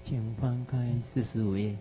请翻开45页。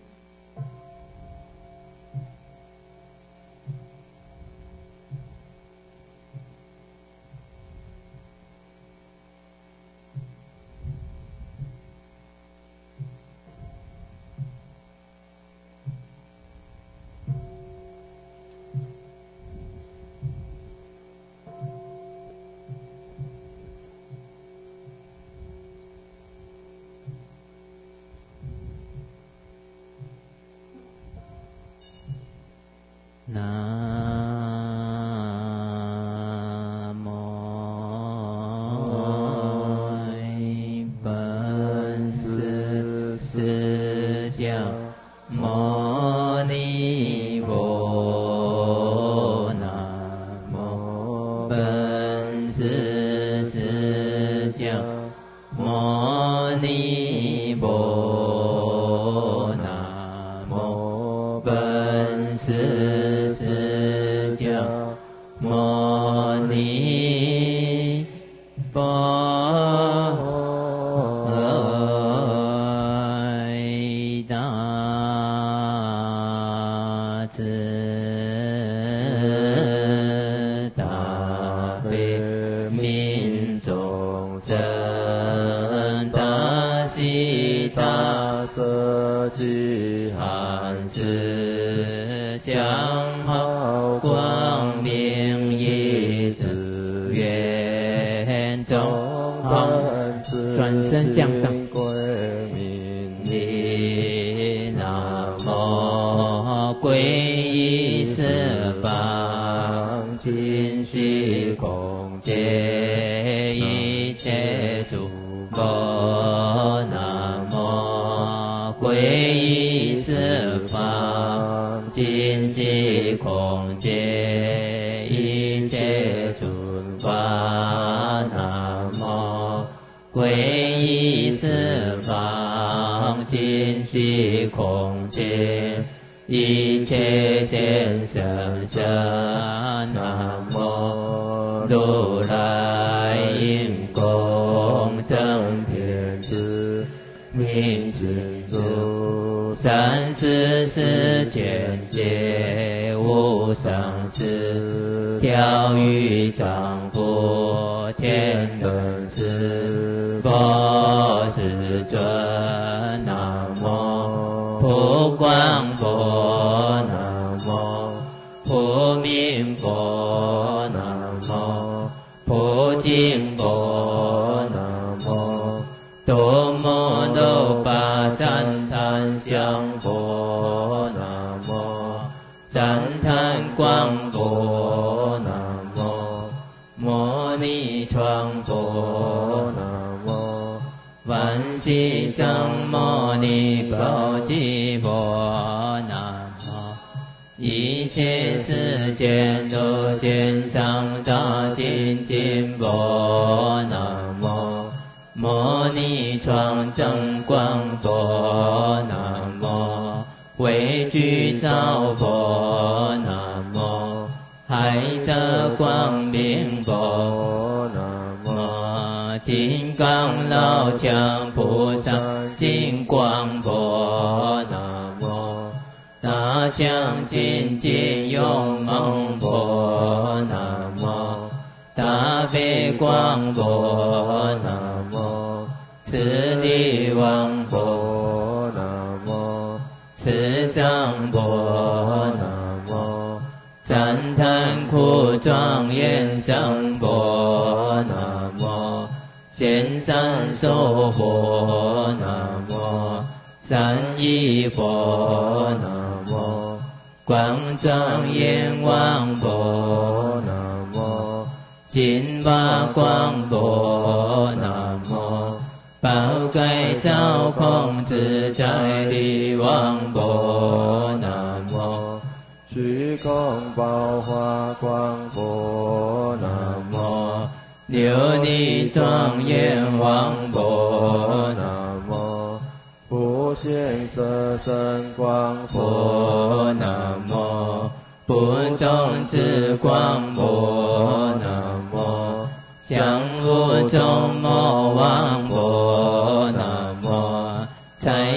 香无众魔王波那摩，财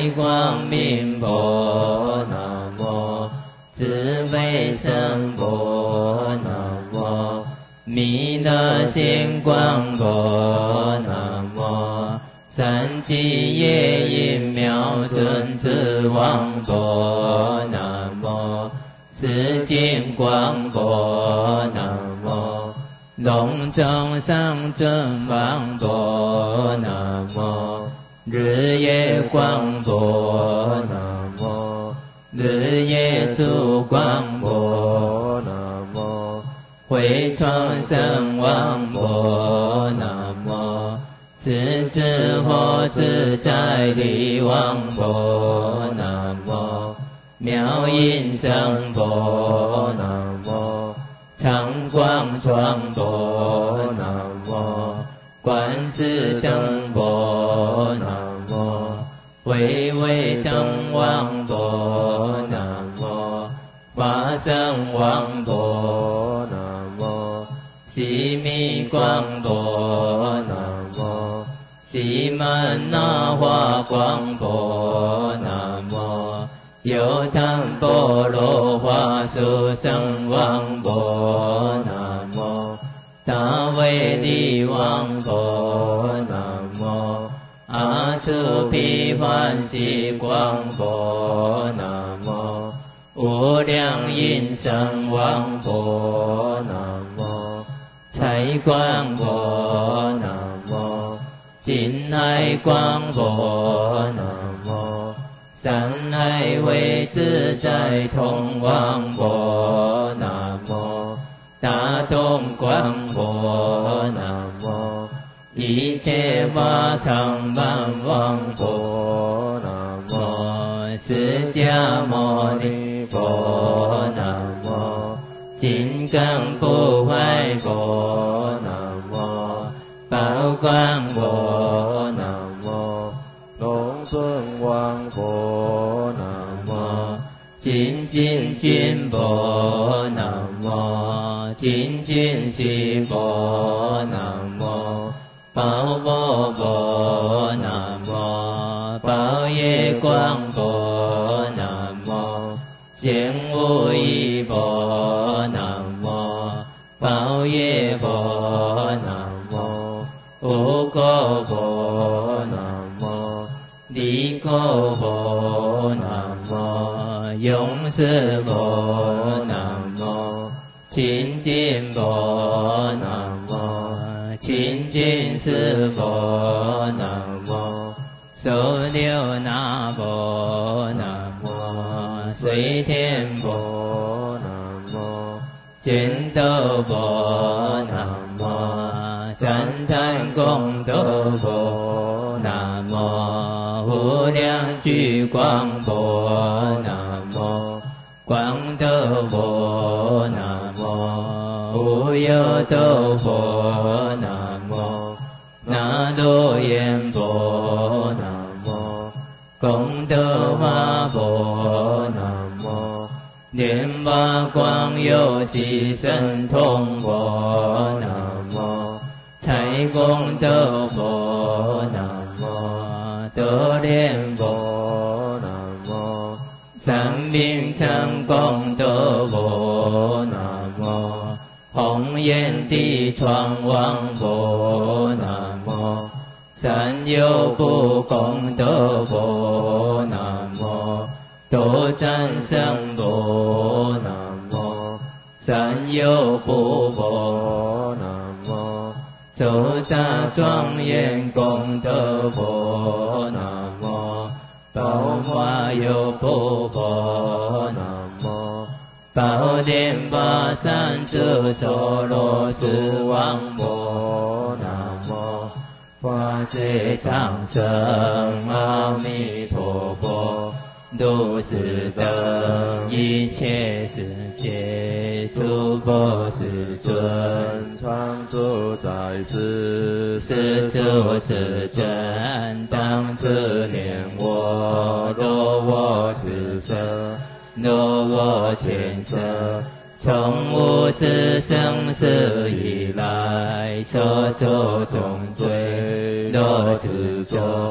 光明波南无，智慧胜波南无，弥勒星光波南无，三际夜音妙尊智王波南无，紫金光波南无，龙中上尊王波南无，日夜光波南无，日夜烛光波南无，慧创圣王波南无，智智火自在力王波南无，妙音声波南无，常光庄波南无，观世灯波南无，巍巍灯王波南无，法身王波南无，悉密光波南无，悉曼那华光波南无，有唐波罗花殊胜王波南无，大威力王波南无，阿处毗欢喜光波南无，无量音声王波南无，财光波南无，金海光波南无，三海慧自在通王波南无，大通光波南无，一切法常满王波南无，释迦牟尼波南无，金刚不坏波南无，宝光波南无，龙尊王波南无，精进君波南无，精进系波南无，宝波波南无，宝业光波南无，显无异波南无，宝业波南无，无垢波南无，离垢波南无，永世波南无，清净波南无，清净是波南无，受六那波南无，水天波南无，见斗波南无，赞叹功德波南无，无量聚光波南无，光德波南无，无有斗波南无，那罗延波南无，功德华波南无，莲花光有悉神通波南无，财功德波南无，德莲波南无，三明常功德波南无，红焰地窗王波南无，三有不功德波南无，多战胜波南无，三有不波南无，周匝庄严功德波南无，宝华有不波南无，宝莲巴山智所罗斯王波南无，法最长生阿弥陀佛，如是等一切世界诸佛世尊，常住在世，是诸世尊，当自念我，若我是舍，若我前舍，从无始生死以来所作种罪，若知作，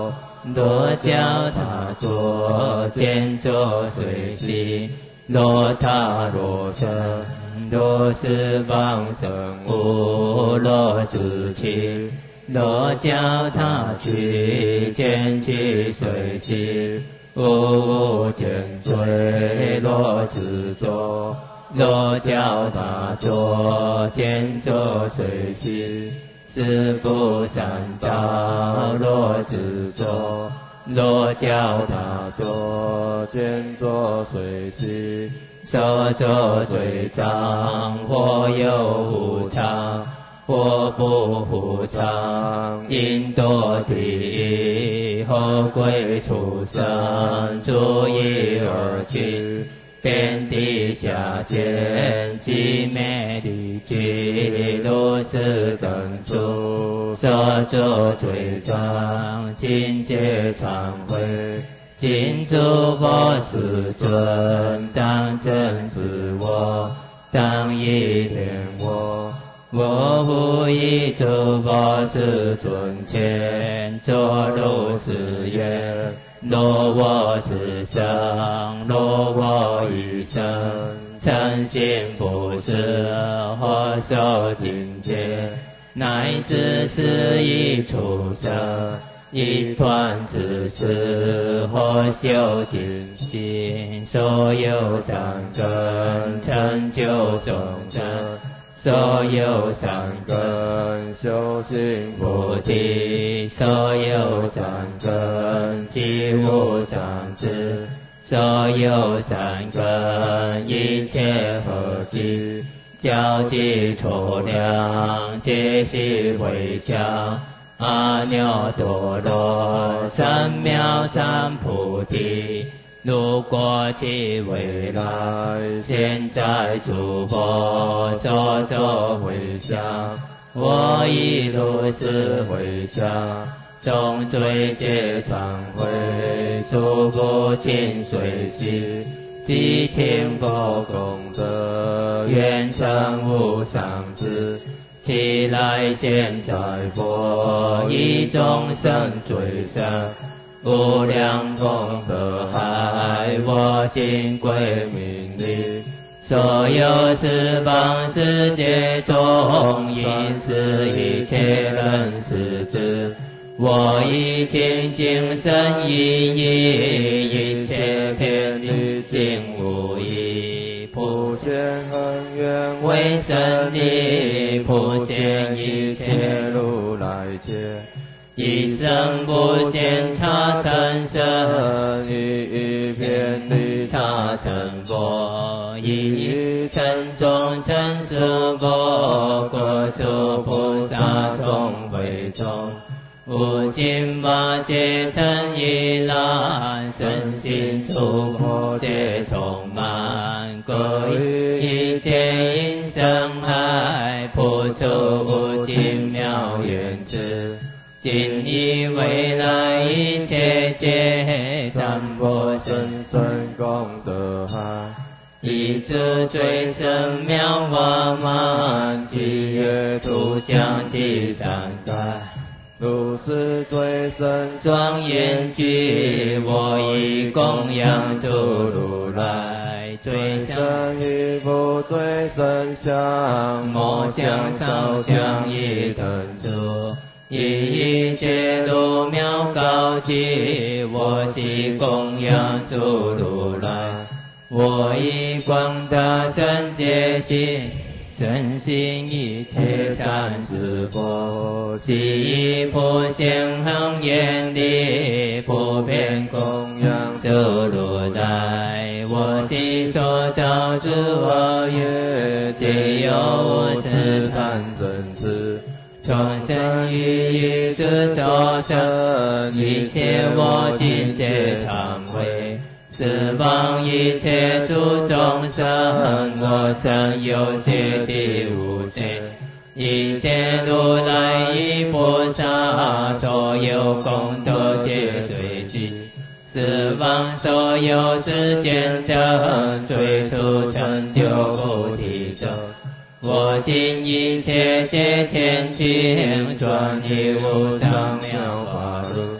若教他作见作随喜，若他若生，若是往生无若自弃，若教他去见其随喜，无见罪若自作，若教他作见作随喜，是不善道若自作，若教他作见作随喜，所作罪障或有无常，或不无常，因堕地狱，或归畜生，诸一而去，遍地下见，即灭离居，如是等处，所作罪障，尽皆忏悔。今诸佛世尊，当真自我，当依天我。我无一诸佛世尊前，作如是言：若我是生，若我一生，诚心不施，或受尽戒，乃至是一畜生，一团之事，或修尽心，所有善根，成就众生。所有善根，修行菩提；所有善根，即无上智；所有善根，一切合集，教集出量，皆悉回向阿耨多罗三藐三菩提。如果其未来，现在诸佛所作回向，我亦如是回向，众罪皆忏悔，诸不尽随喜，积清佛功德，愿成无上智。其来现在佛，以众生罪生，无量功德海，我今归命礼。所有十方世界中，因此一切人世之，我以清净身意义，一切遍礼尽无异。普贤恒愿为神力，普贤一切如来劫。一生不现他成身，一遍礼他成佛，一尘中成是佛，各处菩萨众会众，无尽法界成一览，身心处佛皆充满，各一切因生海，普出无尽妙愿智。今以未来一切皆占佛身身功德海，以至最深妙法满，其月图像及善盖，如是最深庄严具，我以供养诸如来，最深一部最深相，莫相少相一等诸。一切如妙高举，我悉供养诸如来。我以广大圣洁心，深信一切善知佛，悉以普贤恒愿力，普遍供养诸如来。我悉所造诸恶业，皆有无始贪嗔痴。众生于之所生，一切我今皆忏悔。十方一切诸众生，我生有些及无些，一切如来依菩萨，所有功德皆随喜。十方所有世间等，最初成就菩提者。我今一切皆前去，转以无上妙法路，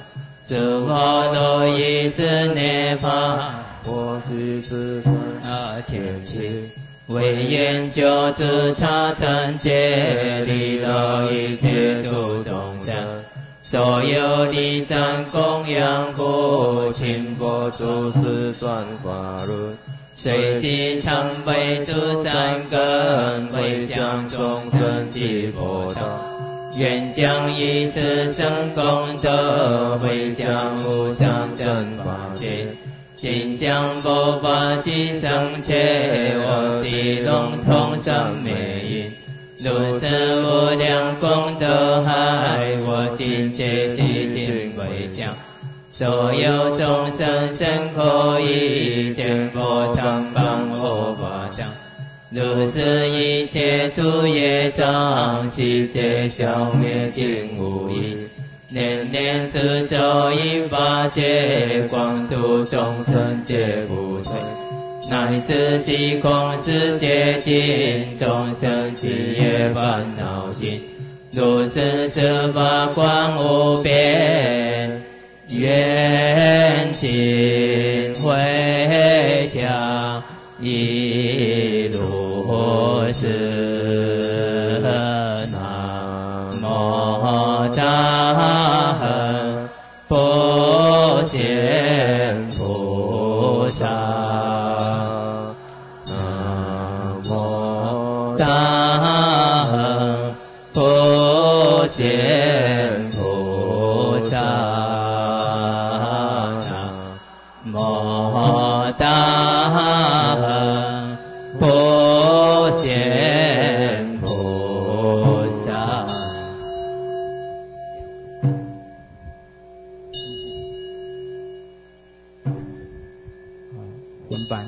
诸佛都以是涅槃， 我即是分前期。为研究自差成界，利乐一切诸众生，所有地藏供养故，请佛诸世转法轮，随喜常悲诸善根，回向众生及佛道，愿将以此生功德，回向无上正法界。心向佛法即生切，我地龙通三昧因，如是无量功德海，我今皆悉尽回向。所有众生身口意，见佛常帮我法藏，如是一切诸业障，悉皆消灭尽无疑。念念自咒因法界，广度众生皆不退，乃至虚空世界尽，众生起业烦恼尽，如是十法光无边，愿尽回向一如是。南无大恒普贤菩萨，南无大恒普贤菩萨，南无大恒普贤菩萨。 轮班。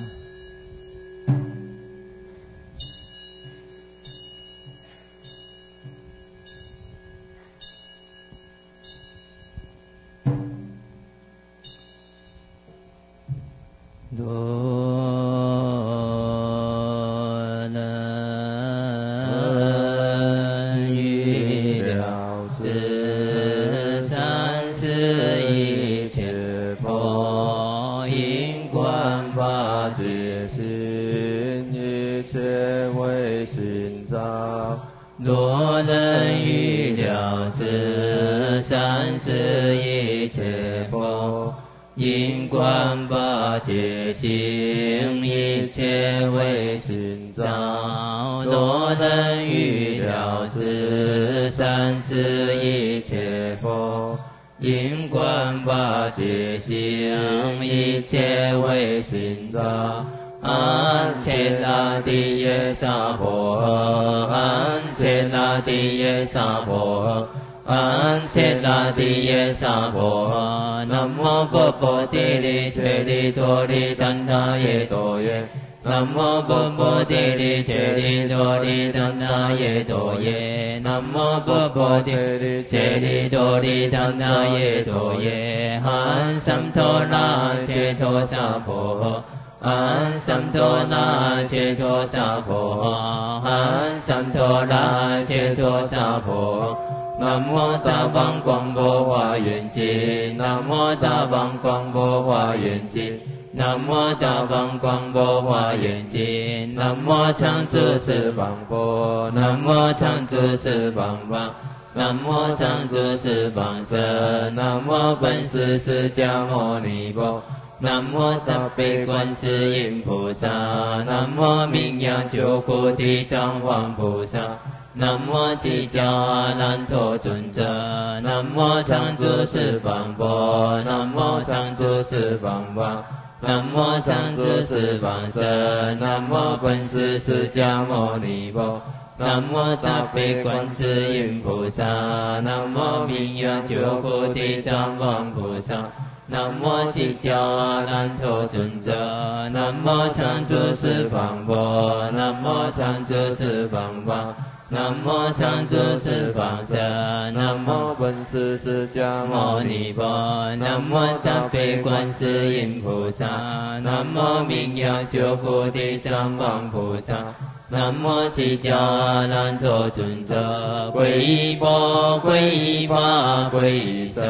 预了知三世一切佛因观法界心，一切为心造。若能预了知三世一切佛因观法界心，一切为心造。若能预了知三世一切佛因观法界心，一切为心造。安切那地耶萨婆诃，安切那地耶萨婆诃，安切那地耶萨婆诃。南无波波提利切利多利怛那耶多耶，南无波波提利切利多利怛那耶多耶，南无波波提利切利多利怛那耶多耶。含三陀那切陀萨婆诃，含三陀那切陀萨婆诃，含三陀那切陀萨婆诃。南无大方广博华严经，南无大方广博华严经，南无大方广博华严经，南无常住四方佛，南无常住四方法，南无常住四方僧，南无本师释迦牟尼佛，南无大悲观世音菩萨，南无名扬救苦地藏王菩萨，南无寂教阿难陀尊者，南无常住四方佛，南无常住四方法，南无常住四方僧，南无本师释迦牟尼佛，南无大悲观世音菩萨，南无名扬救苦地藏王菩萨，南无寂教阿难陀尊者，南无常住四方佛，南无常住四方法，南无常住四方僧，南无本师释迦牟尼佛，南无大悲观世音菩萨，南无名扬救苦地藏王菩萨，南无寂教阿难陀尊者。皈依佛，皈依法，皈依僧，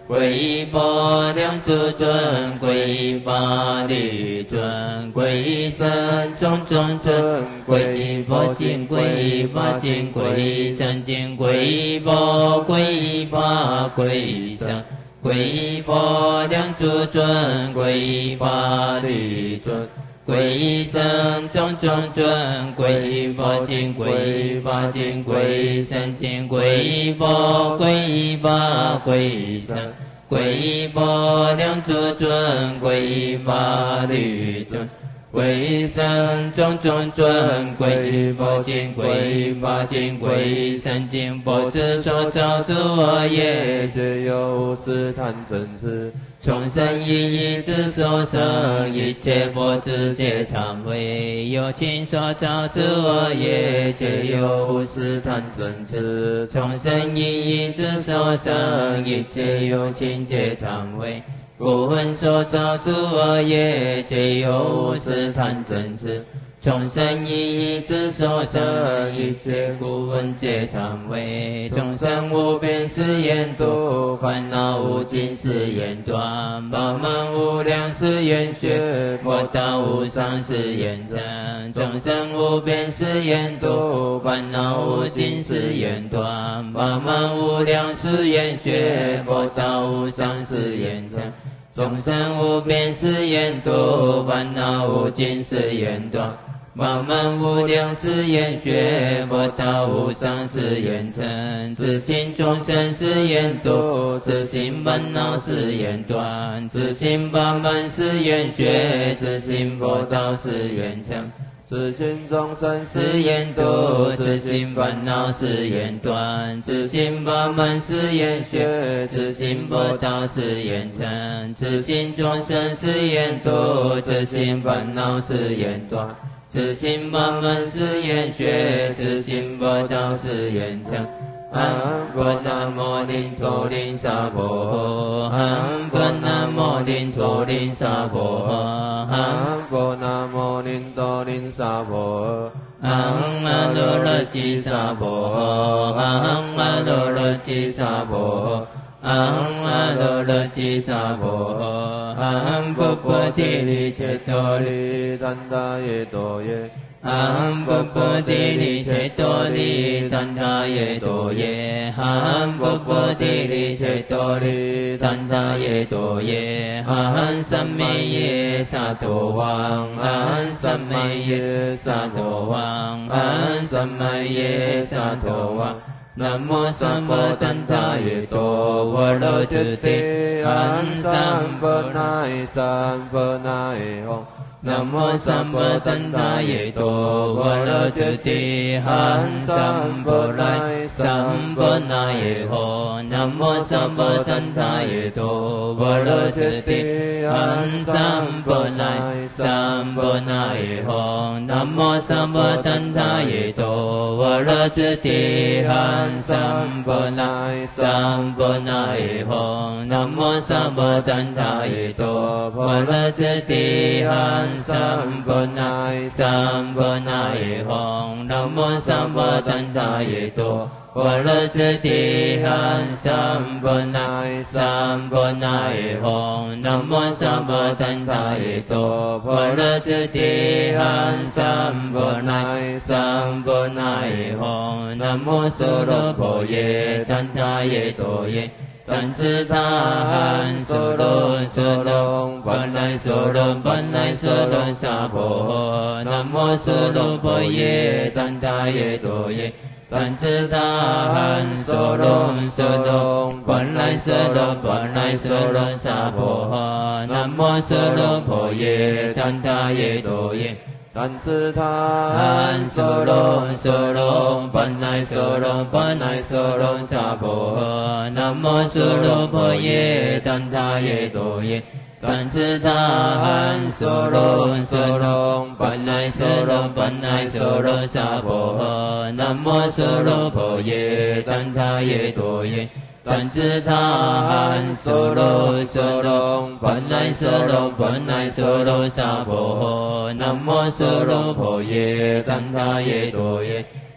皈依佛两足尊，皈依法力尊，皈依僧种种尊，皈依佛经，皈依法经，皈依僧经，皈依佛，皈依法，皈依僧，皈依佛两足尊，皈依法力尊，皈依僧种种尊，皈依佛经，皈依法经，皈依僧经，皈依佛，皈依法，皈依僧，皈依佛两足尊，皈依法力尊，皈依僧种种尊，皈依佛经，皈依法经，皈依僧经，佛之所造诸恶业， 皆由是贪嗔痴。 众生一一之所生，一切佛之皆常为。有情所造之恶业，皆由是贪嗔痴。众生一一之所生，一切有情皆常为。故闻所造诸恶业，皆由是贪嗔痴。众生一一之所生，一切故闻皆常为。众生无边誓言度，烦恼无尽誓言断，法门无量誓言学，佛道无上誓言证。众生无边誓言度，烦恼无尽誓言断，法门无量誓言学，佛道无上誓言证。众生无边誓言度，烦恼无尽誓言断，法门无量誓言学，佛道无上誓言成。自性众生誓言度，自性烦恼誓言断，自性法门誓言学，自性佛道誓言成。 自性众生誓言度，自性烦恼誓言断，自性法门誓言学，自性佛道誓言成。自性众生誓言度，自性烦恼誓言断，自性法门誓言学，自性佛道誓言成。唵佛南无林陀林萨婆诃，唵佛南无林陀林萨婆诃， 唵佛南无林陀林萨婆诃， 唵阿罗罗吉萨婆诃，唵阿罗罗吉萨婆诃，唵阿罗罗吉萨婆诃，唵婆婆提利切多利怛他耶多耶。 唵婆婆提利切多利怛他耶多耶，唵婆婆提利切多利怛他耶多耶，唵三昧耶萨埵王，唵三昧耶萨埵王，唵三昧耶萨埵王。南无三摩怛他耶多沃罗主提，唵三佛那三佛那吽。 南无三摩怛他耶多沃罗主提，唵三佛来三佛那耶吽。南无三摩怛他耶多沃罗主提，唵三佛来三佛那耶吽。南无三摩怛他耶多沃罗主提，唵三佛来三佛那耶吽。南无三摩怛他耶多沃罗主提，唵三佛那三佛那耶吽。南无三摩怛他耶多沃罗主提，唵三佛那三佛那耶吽。南无三摩怛他耶多沃罗主提，唵三佛那三佛那耶吽。南无娑罗婆耶怛他耶多耶。怛侄他汉娑罗娑罗本来娑罗本来娑罗萨婆诃。南无娑罗婆耶怛他耶多耶。怛侄他汉娑罗娑罗本来娑罗本来娑罗萨婆诃。南无娑罗婆耶怛他耶多耶。怛侄他汉娑罗娑罗本来娑罗本来娑罗萨婆诃。南无娑罗婆耶怛他耶多耶。怛侄他汉娑罗娑罗本来娑罗本来娑罗萨婆诃。南无娑罗婆耶怛他耶多耶。怛侄他汉娑罗娑罗本来娑罗本来娑罗萨婆诃。南无娑罗婆耶怛他耶多耶。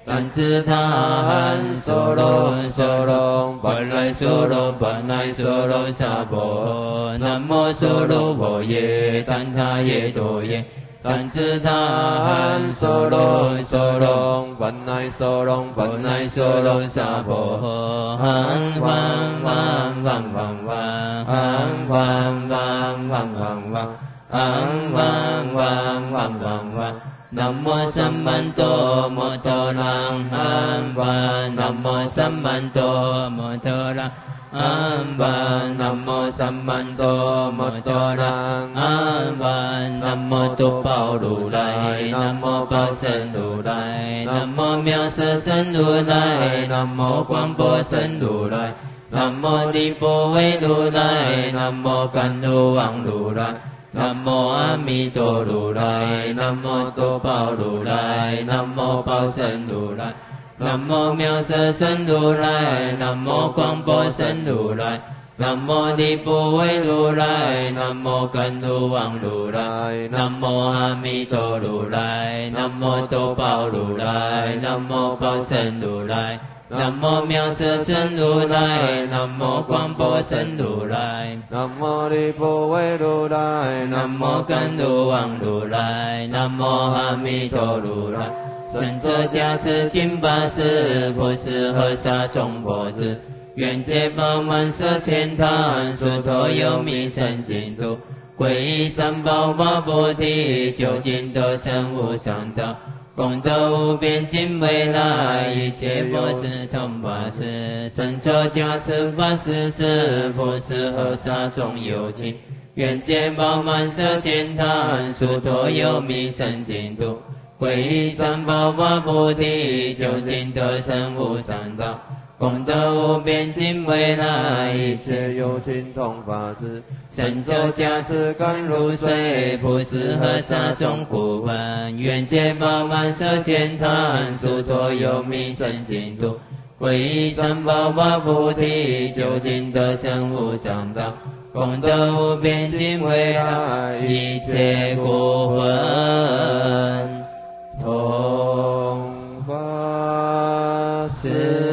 但自他汉娑罗娑罗，本来娑罗本来娑罗萨婆，南无娑罗婆耶，但他耶多耶。但自他汉娑罗娑罗，本来娑罗本来娑罗萨婆，汉王王王王王，汉王王王王王，汉王王王王王。南无三曼多摩多朗汉王，南无三曼多摩多朗汉王，南无三曼多摩多朗汉王，南无多宝如来，南无宝生如来，南无妙色生如来，南无广波生如来，南无地波为如来，南无甘露王如来。南无阿弥陀如来，南无多宝如来，南无宝生如来，南无妙色生如来，南无广波生如来，南无地波为如来，南无甘露王如来，南无阿弥陀如来，南无多宝如来，南无宝生如来。南无妙色生如来，南无广波生如来，南无地波为如来，南无甘露王如来，南无阿弥陀如来。圣者加持金巴士，婆施诃萨众婆子，愿解宝满色千坛，殊陀有弥生净土，皈依三宝法菩提，究竟得生无上道。功德无边尽未来，一切佛子同法师，圣者加持法师时，婆施诃萨众有情，愿解宝满色千坛，殊陀有弥生净土，皈依三宝法菩提，究竟得生无上道。功德无边尽未来，一切有情同法师，圣者加持甘露水，婆施诃萨众苦患，愿解宝满色千坛，殊陀有弥生净土，皈依三宝法菩提，究竟得生无上道。功德无边尽未来，一切苦患同法师。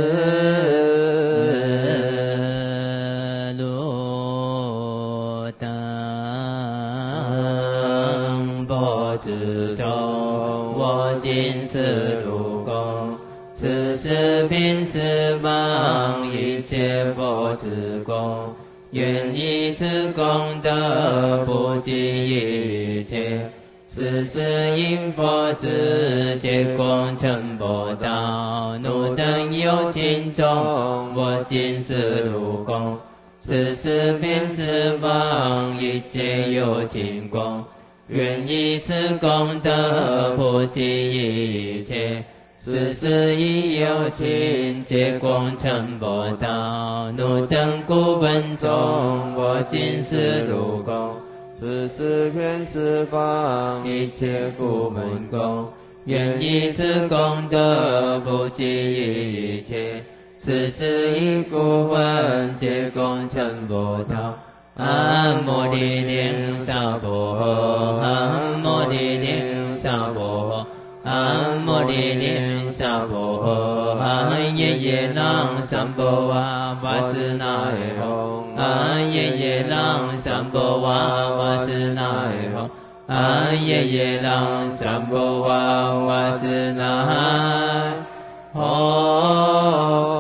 今世如供，此世平时方，一切佛之供，愿以此功德普济一切，世世因佛之皆共成佛道，汝等有情众，我今世如供，此世平时方，一切有情供。愿以此功德普济一切，世世亦有情皆共成佛道，汝等故本众，我今世如供，此世遍十方，一切故本供。愿以此功德普济一切，世世亦故本皆共成佛道。阿摩地灵萨婆诃，阿摩地灵萨婆诃，阿摩地灵萨婆诃，阿耶耶朗三波瓦瓦斯那耶吽，阿耶耶朗三波瓦瓦斯那耶吽，阿耶耶朗三波瓦瓦斯那耶吽。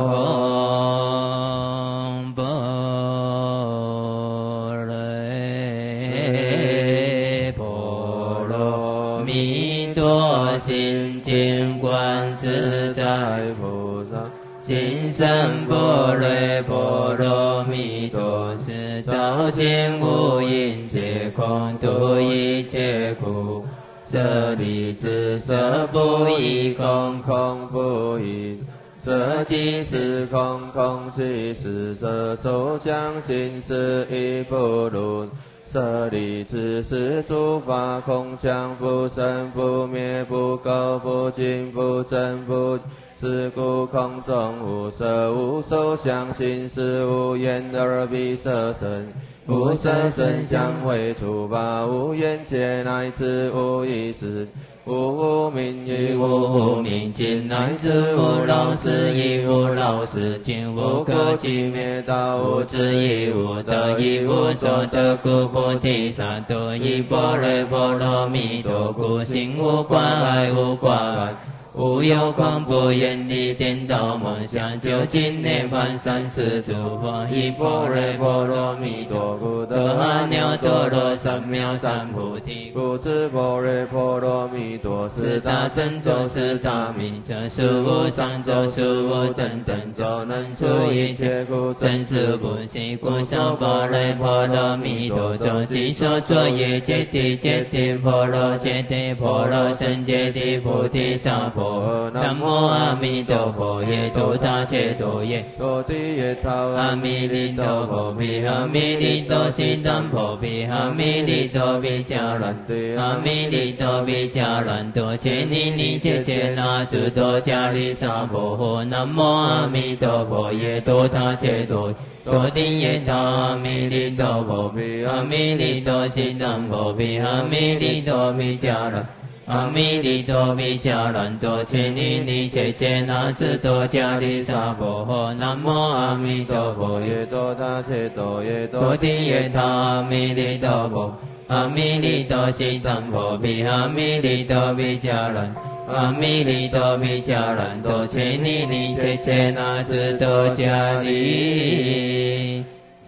金身般若波罗蜜多时，照见无因皆空，度一切苦。舍利子，色不异空，空不异色，即是空，空即是色，受想行识亦不如。舍利子，是诸法空相，不生不灭，不垢不净，不增不是故空中无色，无受想行识，无眼耳鼻舌身， 无色声香味触法，无眼界乃至无意识，无名亦无名尽，乃至无老死亦无老死尽，无可寂灭道，无智亦无得，亦无所得故，菩提萨埵依般若波罗蜜多故，心无挂碍无挂碍，无有狂不远离颠倒梦想，究竟涅槃三世诸佛，依般若波罗蜜多故，得阿耨多罗三藐三菩提。故知般若波罗蜜多，是大神咒，是大明咒，是无上咒，是无等等咒，能除一切苦，真实不虚。故晓般若波罗蜜多咒，即所作业揭谛揭谛波罗揭谛波罗僧揭谛菩提萨婆诃。南无阿弥陀佛，耶多他切多耶，多地耶他阿弥利多婆毗，阿弥利多悉当婆毗，阿弥利多毗迦兰对，阿弥利多毗迦兰多切尼尼切切那诸多迦利萨婆诃。南无阿弥陀佛，耶多他切多耶，多地耶他阿弥利多婆毗，阿弥利多悉当婆毗，阿弥利多毗迦兰。阿弥利多毗迦兰多切尼尼切切那诸多迦利萨婆诃。南无阿弥陀佛，耶多他切多耶，多地耶他阿弥利多婆，阿弥利多悉当婆毗，阿弥利多毗迦兰。阿弥利多毗迦兰多切尼尼切切那诸多迦利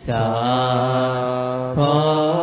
萨婆。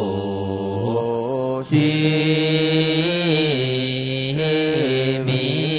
须弥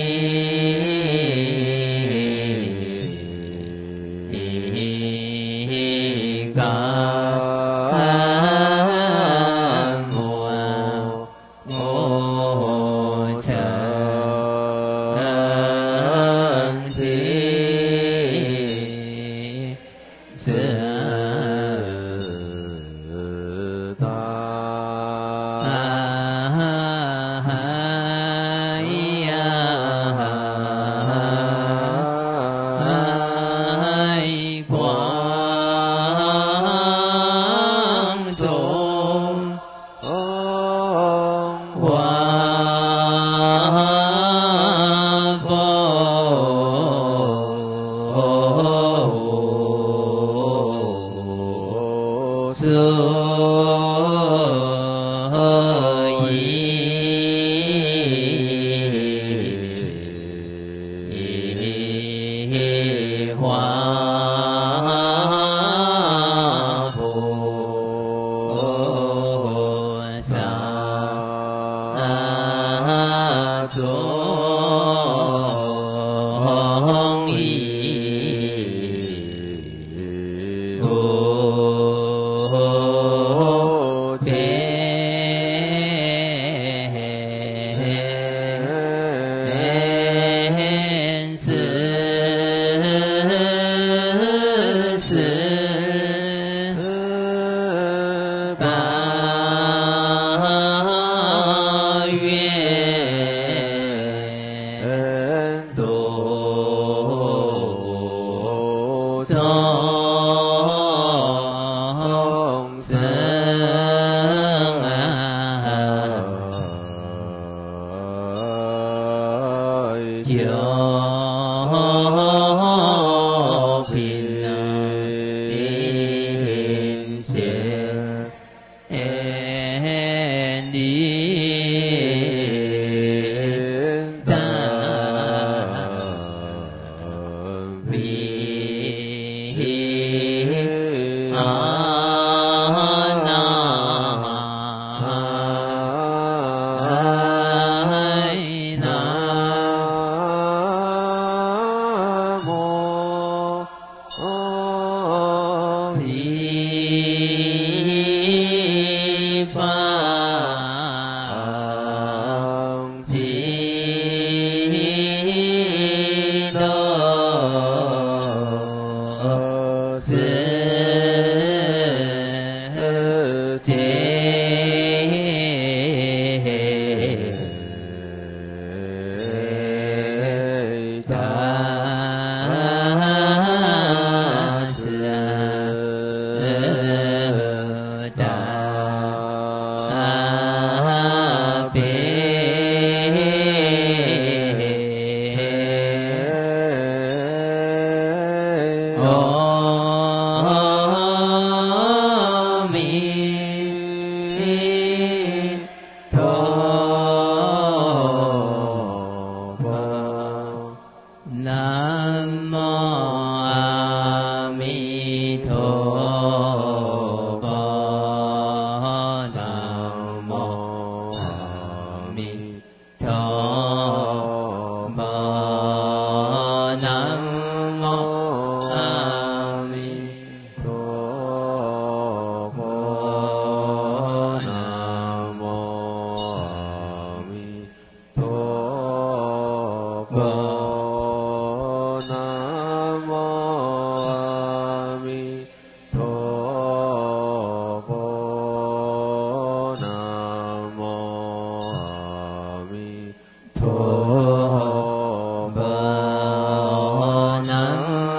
南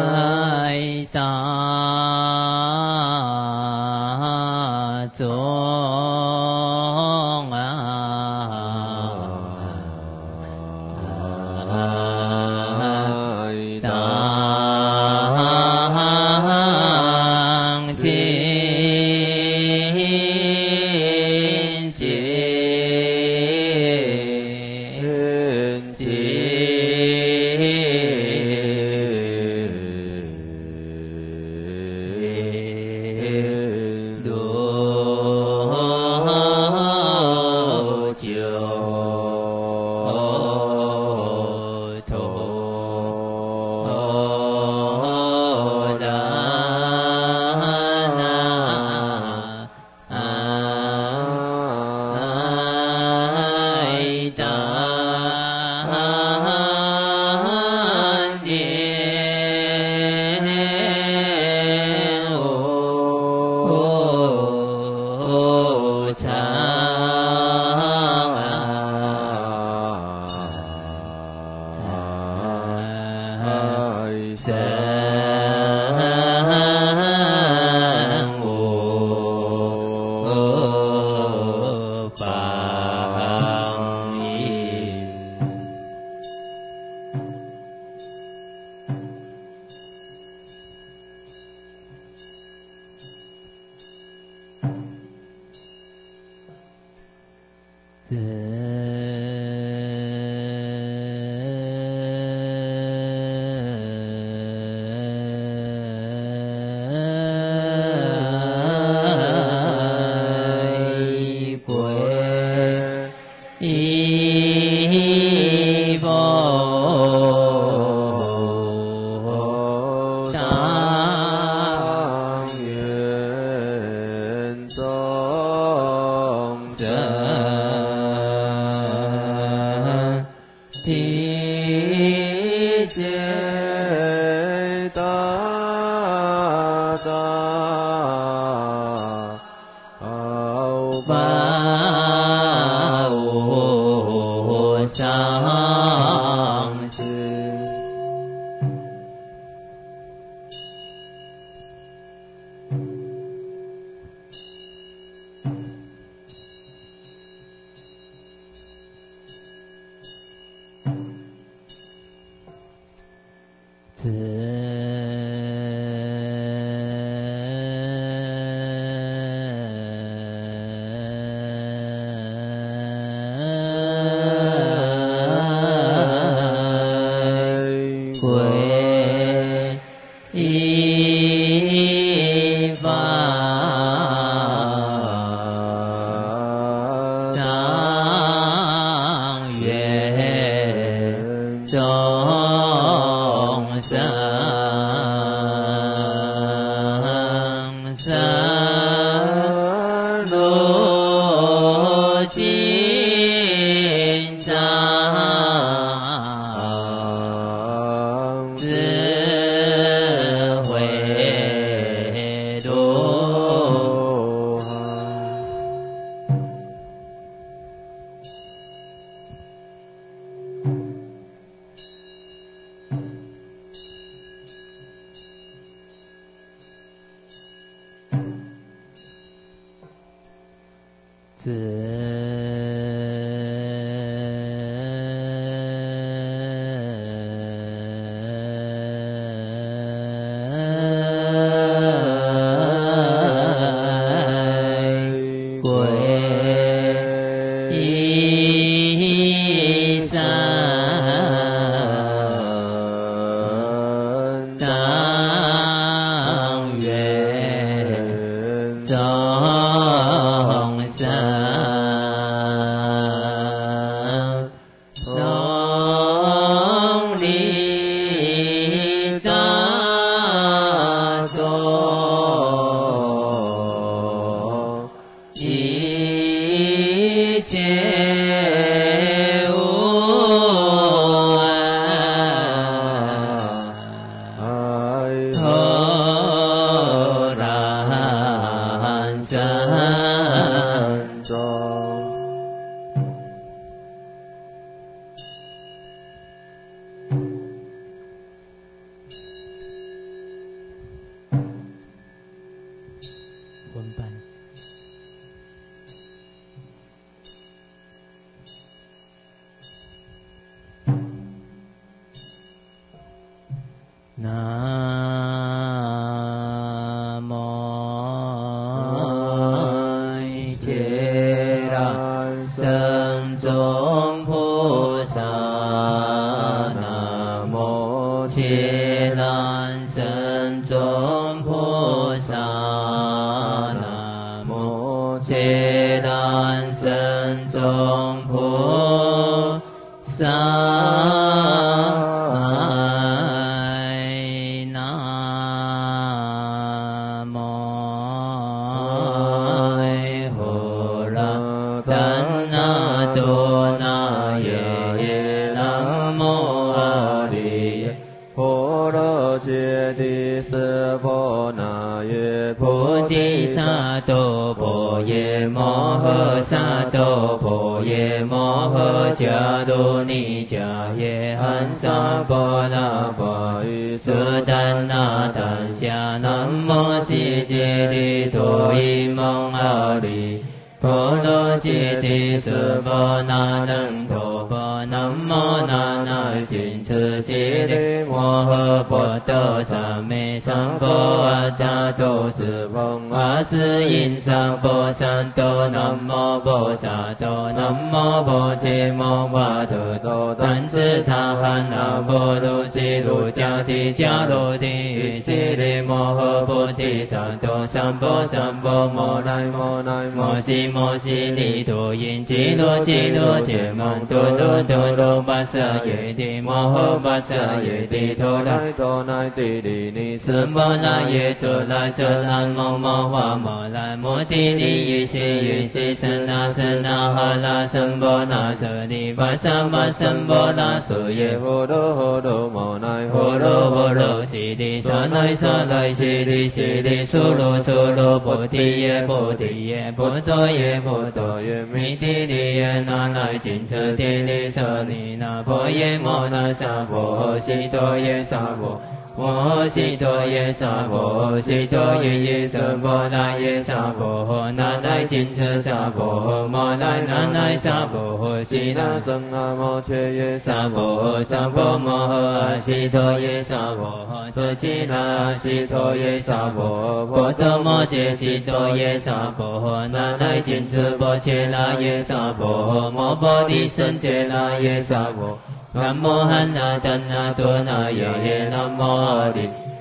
一法当愿众生生如经藏智慧度。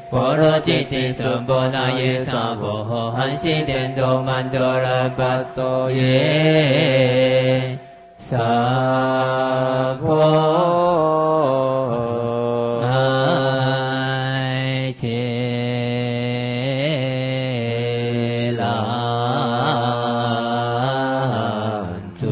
波罗揭谛娑婆那耶娑婆诃，含悉颠倒曼多罗跋多耶，娑婆爱揭兰珠。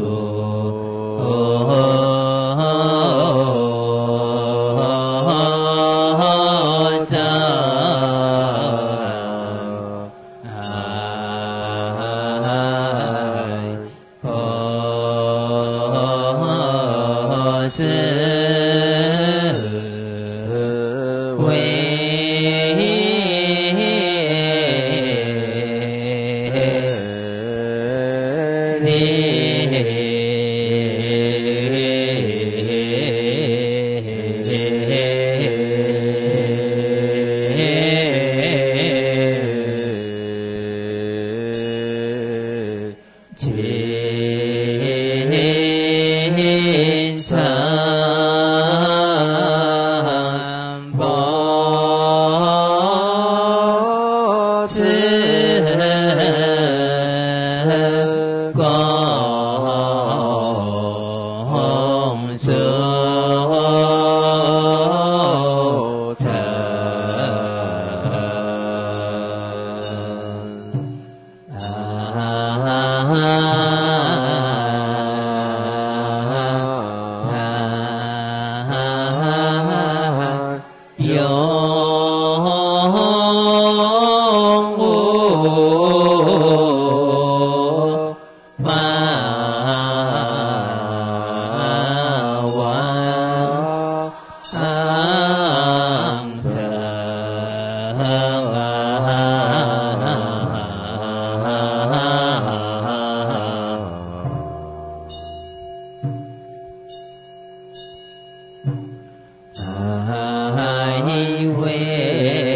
为